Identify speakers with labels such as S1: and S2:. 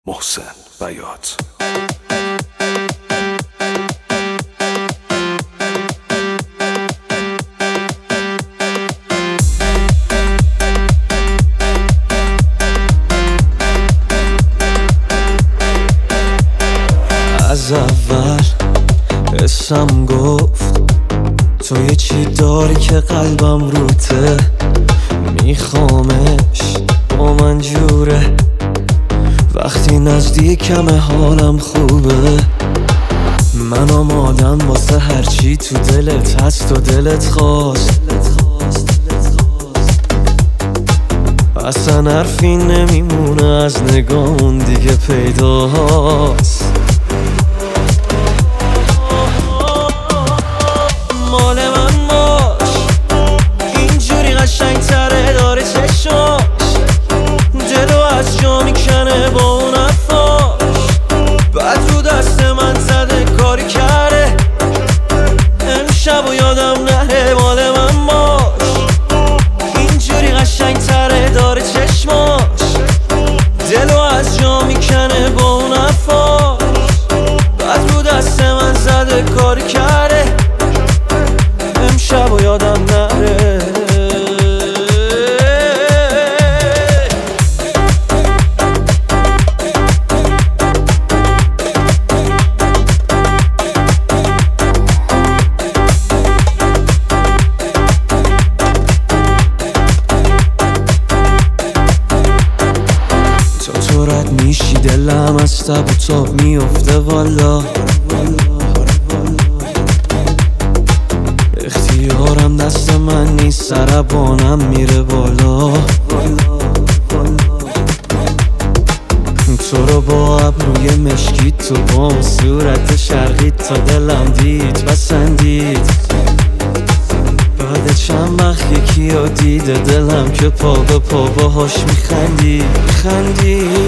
S1: محسن بیات.
S2: از اول حسم گفت تو یه چی داری که قلبم روته، میخوامش با من جوره، وقتی نزدیکم حالم خوبه. من آمادم واسه هرچی تو دلت هست و دلت خواست، اصلا حرفی نمیمونه از نگاهون دیگه پیداست. مال من باش، اینجوری قشنگ تره داره چشاش، دلو از جا میکنه با اون حرفاش، بعد رو دست من زده کاری کرده، امشب و یادم نره. مال من باش، اینجوری قشنگ تره داره چشماش، دلو از جا میکنه با اون حرفاش، بعد رو دست من زده کاری کرده، امشب و یادم نره. تو رد میشی دلم از تب و تاب میفته والا، اختیارم دست من نیست، سربانم میره بالا. تو رو با ابروی مشکی تو با صورت شرقی تا دلم دید پسندید، بعد چند وقت یکی رو دیده دلم که پا به پا باهاش میخندید.